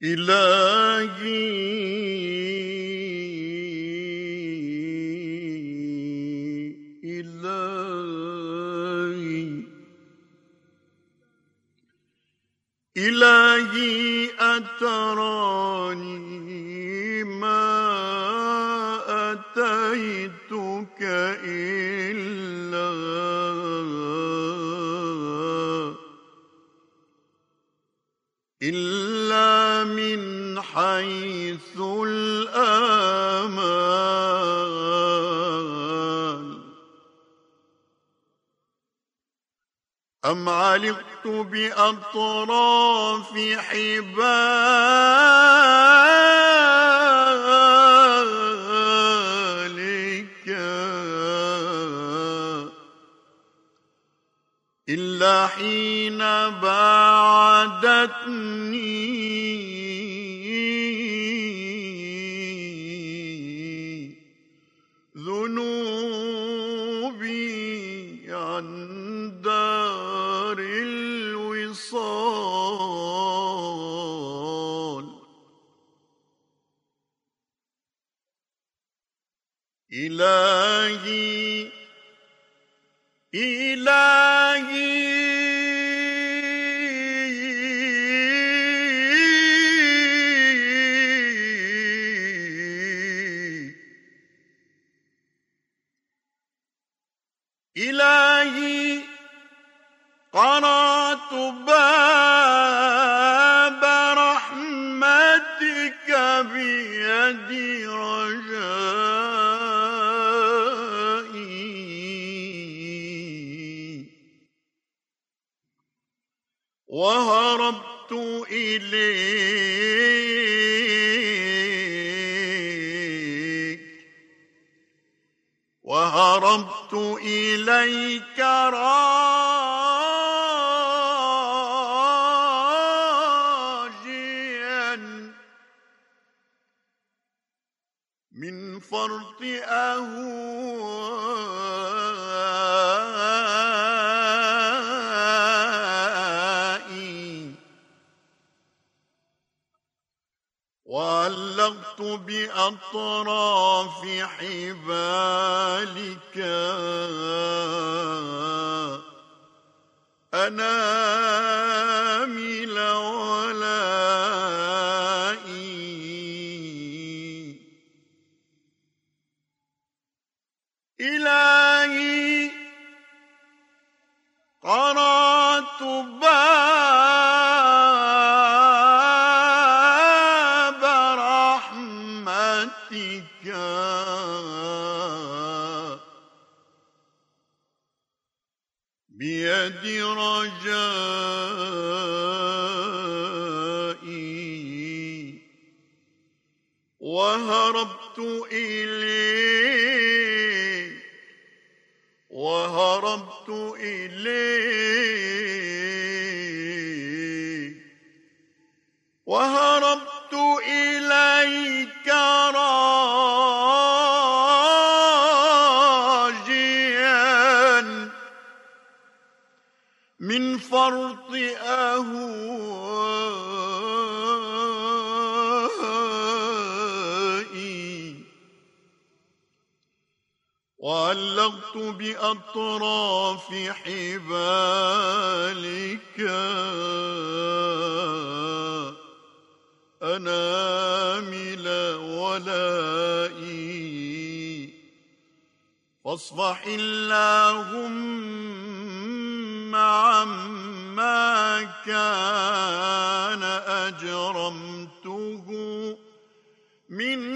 إلهي أتراني ما أتيتك إلا من حيث الآمال. أم علقت بأطراف حبالك إلا حين باعدتني ذنوبي عن دار الوصال. إلهي إلهي قرأت باب رحمتك بيدي رجائي وهربت إليك راجيا من فرط أهوائي وعلقت بأطراف حبالك أنامل ولائي. إلهي قرأت باب رحمتك بيد رجائي وهربت إليك راجيا من فرط أهوائي وعلقت بأطراف حبالك أنامل ولائي فاصفح اللهم عما كان أجرمته من